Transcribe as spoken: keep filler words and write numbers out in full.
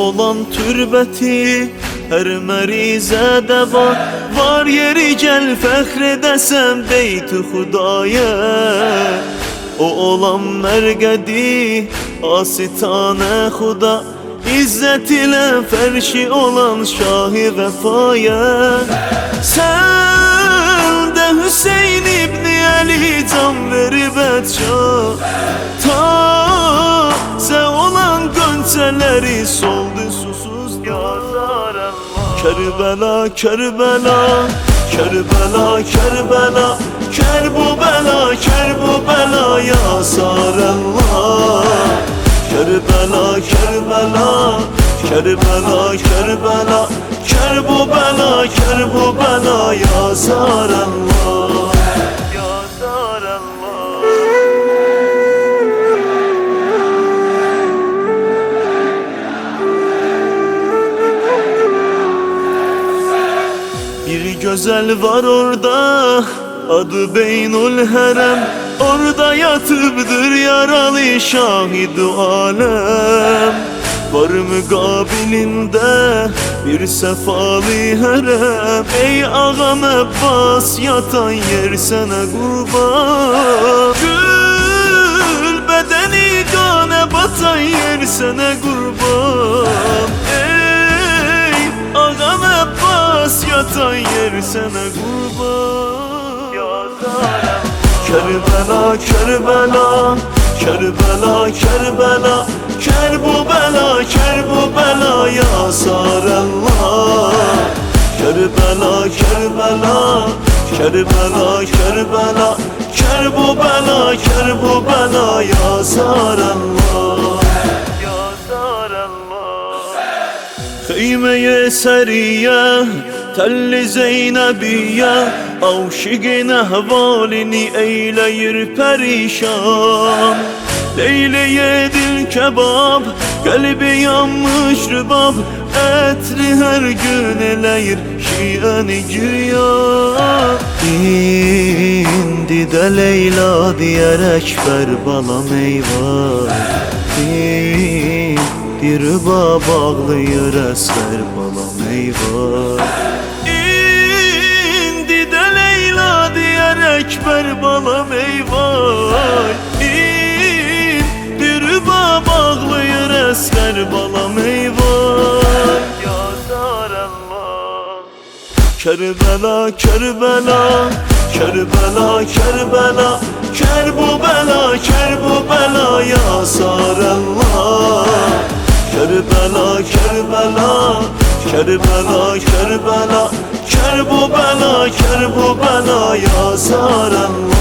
olan türbeti her merizede var. Var yeri gel fehredesem beyti Hudaya. O olan mergedi asitane Huda, İzzet ile ferşi olan Şah-ı Vefaya. Sen de Hüseyin İbni Ali can verip etça, taze olan gönçeleri soldu susuz yazar Allah. Kerbela, Kerbela, Kerbela, Kerbela, Kerbela, Kerbela yazar Allah. Kerbela, Kerbela, Kerbela, Kerbela, Kerbela, Kerbela yazar Allah. Yazar Allah. Bir güzel var orada, adı Beynul Herem. Orada yatıpdır yaralı şahid-u alem. Var mükabilinde bir sefalı herem. Ey ağam Abbas yatan yer sana kurban. Gül bedeni kana batan yer sana kurban. Ey ağam Abbas yatan yer sana kurban. Yazar Kerbela, Kerbela, Kerbela, Kerbela, Kerbela, Kerbela yazar Allah. Kerbela, Kerbela, Kerbela, Kerbela, Kerbela, Kerbela yazar Allah. Yazar Allah. Hıyme-i seriye Telli Zeynebiye aşıkın ahvalini eyleyir perişan. Leyle-ye dil kebab, kalbi yanmış rübab, etri her gün eleyir şiani giryan. İndi de Leyla diyerek Berbalam eyvah. İndi rübab ağlayır esker balam eyvah. Ekber balam eyvay. İndi rübab ağlayır esker balam eyvay. Yazar Allah. Kerbela, Kerbela, Kerbela, Kerbela, Kerbela, Kerbela yazar Allah. Kerbela, Kerbela, Kerbela, Kerbela, Kerbela, Kerbela yazar Allah.